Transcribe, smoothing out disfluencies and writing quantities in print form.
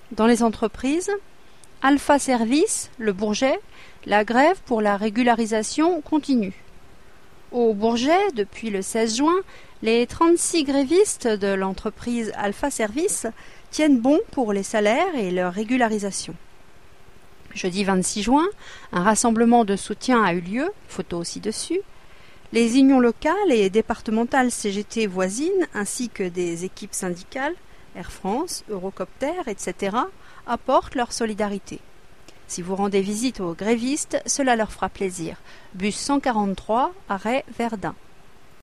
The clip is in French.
Dans les entreprises, Alpha Service, le Bourget, la grève pour la régularisation continue. Au Bourget, depuis le 16 juin, les 36 grévistes de l'entreprise Alpha Service tiennent bon pour les salaires et leur régularisation. Jeudi 26 juin, un rassemblement de soutien a eu lieu, photo ci-dessus. Les unions locales et départementales CGT voisines, ainsi que des équipes syndicales, Air France, Eurocopter, etc., apportent leur solidarité. Si vous rendez visite aux grévistes, cela leur fera plaisir. Bus 143, arrêt Verdun.